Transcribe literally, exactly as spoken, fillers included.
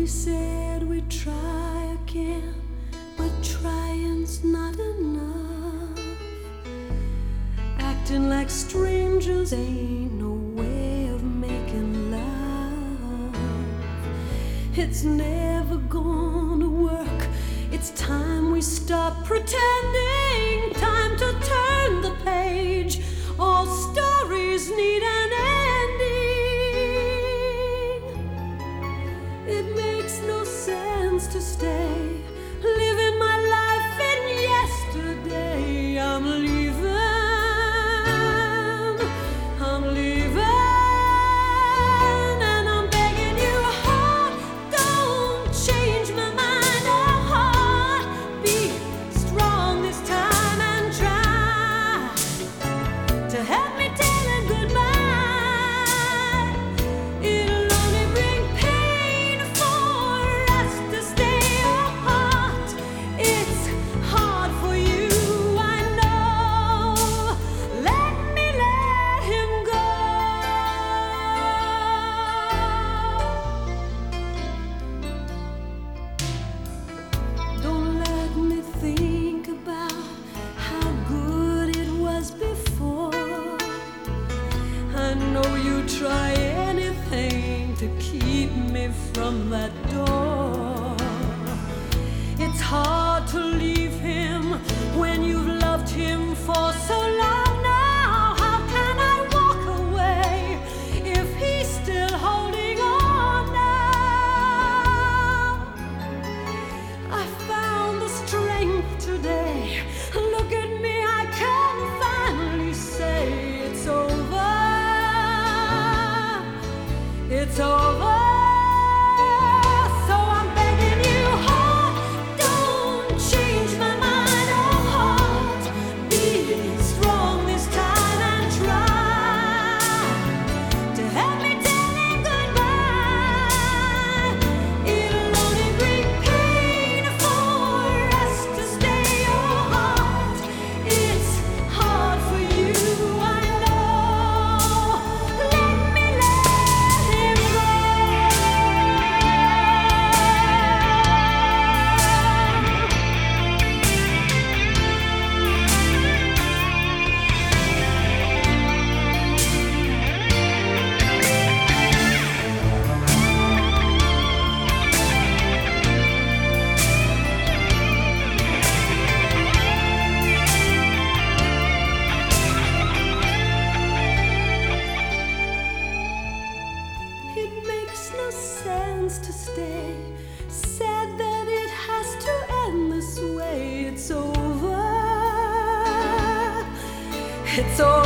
We said we'd try again, but trying's not enough. Acting like strangers ain't no way of making love. It's never gonna work. It's time we stop pretending. Time to turn the page. All stories need an ending. It makes no sense to stay living my life in yesterday. I'm leaving. I'm leaving, and I'm begging you, heart, don't change my mind. Oh, heart, be strong this time and try to help me tell it goodbye. It'll only bring pain for us to stay. Oh, heart, it's hard for you, I know. Let me let him go. Don't let me think about how good it was before. I know you try anything to keep me from that door. It's hard to leave him when you've loved him for so long now. How can I walk away if he's still holding on now? I found the strength today. Look at me, I can finally say it's over. It's over. So I'm begging you, heart, don't change my mind. Oh, heart, be strong this time and try to help me tell him goodbye. It'll only bring pain for us to stay. Oh, heart, it's hard for you, I know. Let me let him go. It makes no sense to stay. Sad that it has to end this way. It's over. It's over.